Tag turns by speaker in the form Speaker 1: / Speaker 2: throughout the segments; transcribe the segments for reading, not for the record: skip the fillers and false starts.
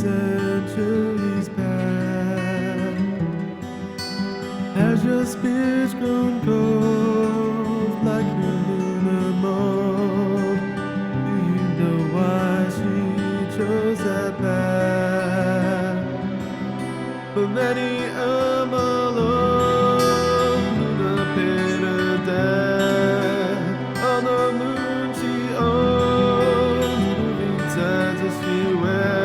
Speaker 1: centuries back. Has your spirit grown cold like her lunar mold? Do you know why she chose that path? For many a malone, Luna paid her death. On the moon she owned, moving tides as she went.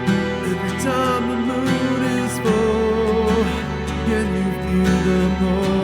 Speaker 1: Every time the moon is full, can you feel the pull?